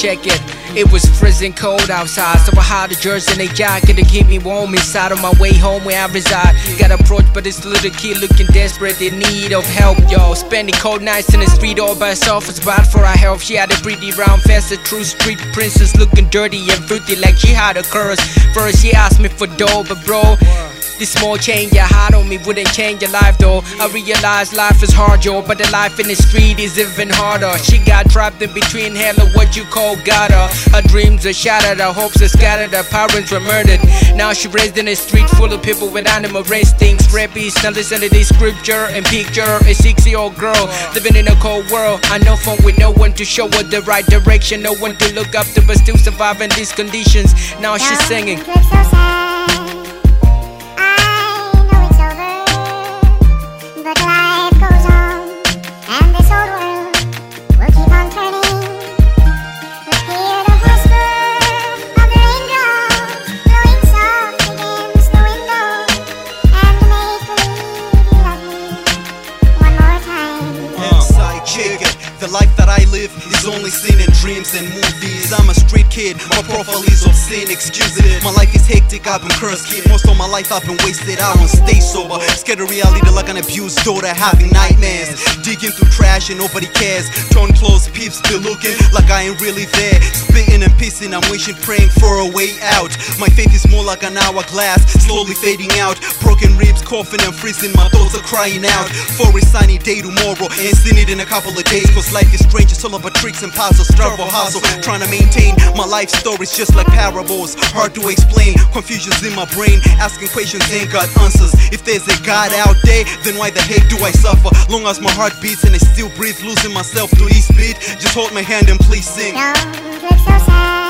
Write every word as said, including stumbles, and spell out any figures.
check it. It was freezing cold outside, so I hired a jersey and a jacket to keep me warm inside. On my way home where I reside, got approached by this little kid looking desperate in need of help, yo. Spending cold nights in the street all by herself was bad for her health. She had a pretty round face, a true street princess, looking dirty and fruity like she had a curse. First she asked me for dough, but bro, this small change you had on me wouldn't change your life though. I realized life is hard, yo, but the life in the street is even harder. She got trapped in between hell and what you call gutter. Her dreams are shattered, her hopes are scattered, her parents were murdered. Now she raised in a street full of people with animal instincts. Rappies, now listen to this scripture and picture a six-year-old girl living in a cold world. I know fun with no one to show her the right direction, no one to look up to, but still surviving these conditions. Now she's singing. The life that I live is only seen in dreams and movies. I'm a street kid, my profile is of sin, excuse it. My life is hectic, I've been cursed kid. Most of my life I've been wasted, I won't stay sober. Scared of reality like an abused daughter having nightmares. Digging through trash and nobody cares. Torn clothes, peeps be looking like I ain't really there. Spitting and pissing, I'm wishing, praying for a way out. My faith is more like an hourglass, slowly fading out. Broken ribs, coughing and freezing, my thoughts are crying out for a sunny day tomorrow. Ain't seen it in a couple of days, cause life is strange, it's all about tricks and puzzles, struggle, hustle. Trying to maintain my life stories just like parables, hard to explain, confusions in my brain, asking questions ain't got answers. If there's a God out there, then why the heck do I suffer? Long as my heart beats and I still breathe, losing myself to each beat. Just hold my hand and please sing. Don't look so sad.